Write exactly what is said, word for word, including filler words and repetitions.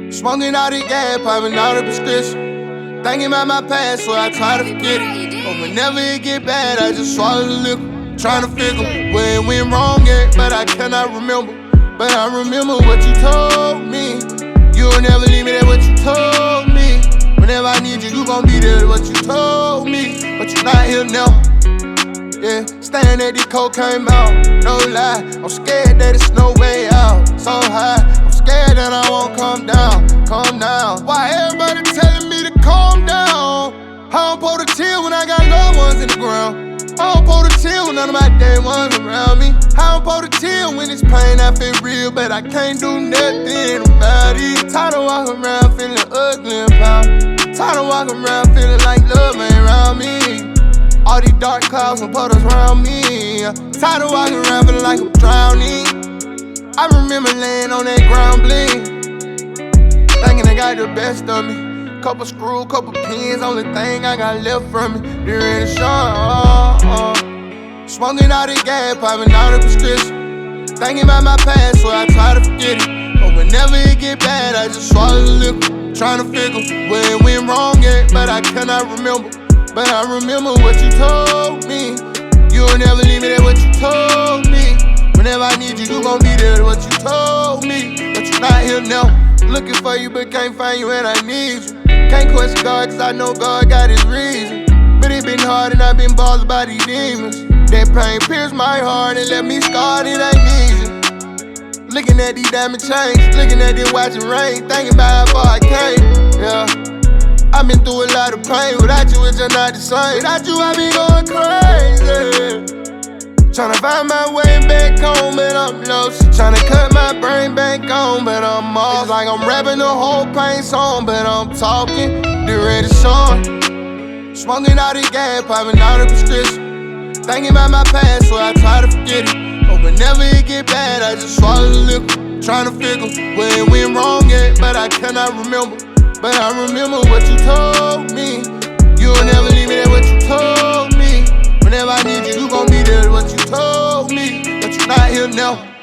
Smoking all the gas, popping all the prescription. Thinking about my past, so I try to forget it. But whenever it get bad, I just swallow the liquor. Trying to figure where it went wrong at, but I cannot remember. But I remember what you told me. You'll never leave me, that's what you told me. Whenever I need you, you gon' be there, what you told me. But you're not here now. Yeah, staring at the cocaine out, no lie. I'm scared that it's no way out. So high, I'm scared that I won't come down, calm down. Why everybody telling me to calm down? How I'm supposed to chill when I got loved ones in the ground? How I'm supposed to chill when none of my day ones around me? How I'm supposed to chill when it's pain I feel real, but I can't do nothing about it. Tired of walking around feeling ugly and proud. Tired of walking around feeling like love ain't around me. All these dark clouds and puddles around me. Tired of walking around feeling like I'm drowning. I remember laying on that ground bleeding, thinking they got the best of me. Couple screws, couple pins, only thing I got left from me. They're in the shot. Uh, uh. Smoking all the gas, popping all the prescription. Thinking about my past, so I try to forget it. But whenever it get bad, I just swallow the liquor. Trying to figure where it went wrong at, but I cannot remember. But I remember what you told me. You'll never leave me, that's what you told me. Whenever I need you, you gon' be there, that's what you told me. But you're not here now. Looking for you, but can't find you and I need you. Can't question God, cause I know God got his reason. But it been hard and I been bothered by these demons. That pain pierced my heart and left me scarred, it ain't easy. Looking at these diamond chains, looking at this watching rain, thinking about how far I came, yeah. I've been through a lot of pain, without you it's just not the same. Without you I been going crazy. Tryna find my way back home, but I'm lost. Tryna cut my brain back on, but I'm off. It's like I'm rapping the whole pain song, but I'm talking the red song. Smoking all the gas, popping all the prescription. Thinking about my past, so I try to forget it. But whenever it get bad, I just swallow the liquor. Tryna figure where it went wrong at, but I cannot remember. But I remember what you told me. You'll never leave me, that's what you told me. Whenever I need you, you gon' be there, what you told me. But you're not here now.